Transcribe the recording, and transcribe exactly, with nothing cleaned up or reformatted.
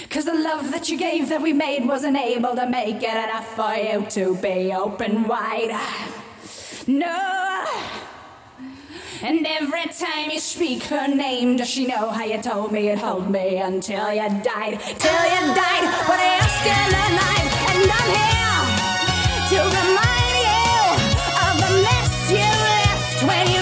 Cause the love that you gave that we made wasn't able to make it enough for you to be open wide. No. And every time you speak her name, does she know how you told me you'd hold me until you died? Till you died, but you're still alive. And I'm here to remind you of the mess you left when you